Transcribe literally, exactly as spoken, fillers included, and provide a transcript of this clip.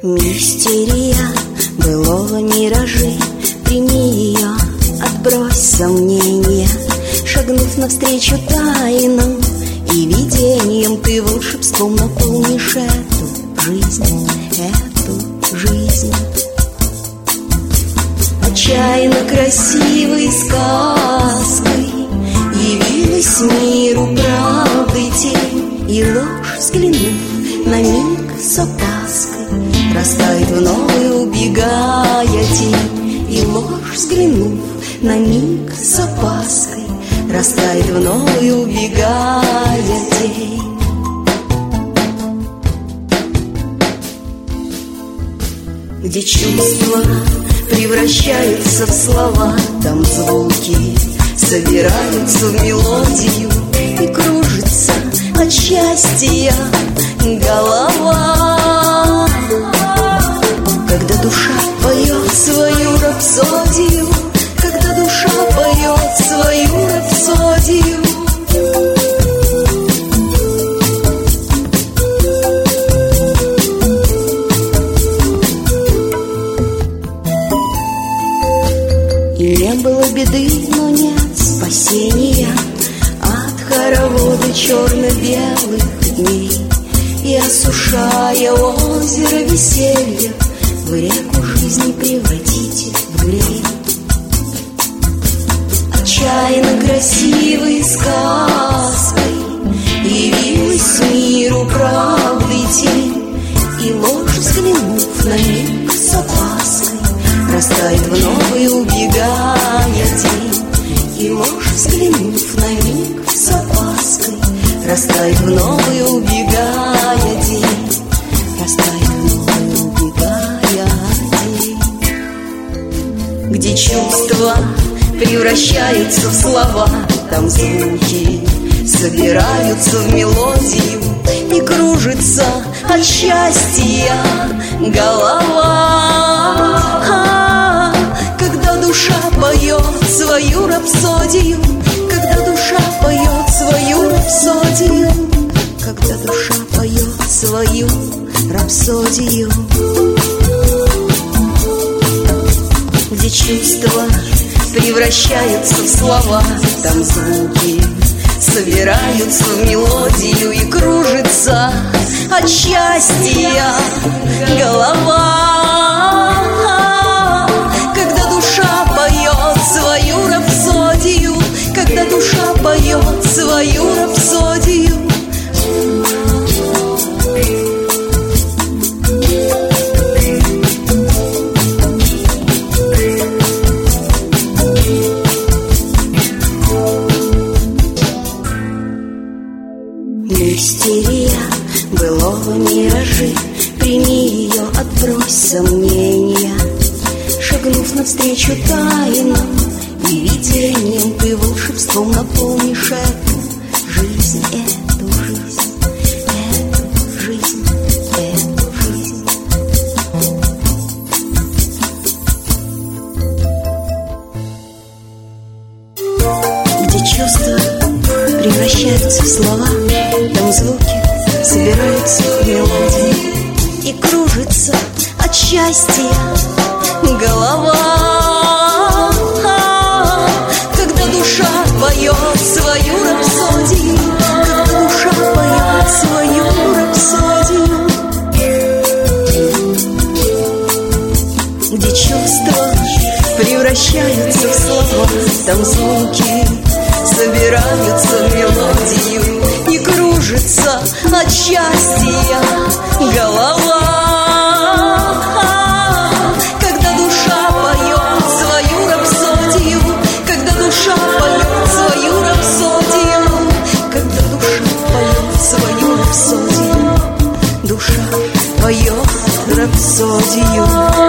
Мистерия былого миражи, прими ее, отбрось сомнения. Шагнув навстречу тайнам и видениям, ты волшебством наполнишь эту жизнь, эту жизнь. Отчаянно красивой сказкой явилась миру правды тень, и ложь, взглянув на миг с опаской, растает вновь, убегая тень. И ложь, взглянув на миг с опаской, растает вновь, убегая тень. Где чувства превращаются в слова, там звуки собираются в мелодию, и кружится от счастья голова. Когда душа поет свою рапсодию, когда душа поет свою рапсодию, и не было беды, но нет спасения от хоровода черно-белых дней. И осушая озеро веселья, в реку жизни превратите в глей. Отчаянно красивой сказкой явилась миру правды тень, и ложь, взглянув на миг с опаской, растает вновь, убегая тень. И ложь, взглянув на миг с опаской, растает вновь, убегая тень. Растает вновь, убегая тень. Где чувства превращаются в слова, там звуки собираются в мелодию, и кружится от счастья голова. Когда душа поет свою рапсодию, когда душа поет свою рапсодию, когда душа поет свою рапсодию. Где чувства превращаются в слова, там звуки собираются в мелодию, и кружится от счастья голова. Когда душа поет свою рапсодию, когда душа поет свою рапсодию. Мистерия былого миражи, прими ее, отбрось сомнения. Шагнув навстречу тайнам и видениям, ты волшебством наполнишь эту жизнь, эту жизнь, эту жизнь, эту жизнь. Где чувства превращаются в слова, там звуки собираются в мелодии, и кружится от счастья голова. Когда душа поет свою рапсодию, когда душа поет свою рапсодию. Где чувства превращаются в слова, там звуки собираются в мелодию, и кружится от счастья голова. Когда душа поет свою рапсодию, когда душа поет свою рапсодию, когда душа поет свою рапсодию, душа поет рапсодию.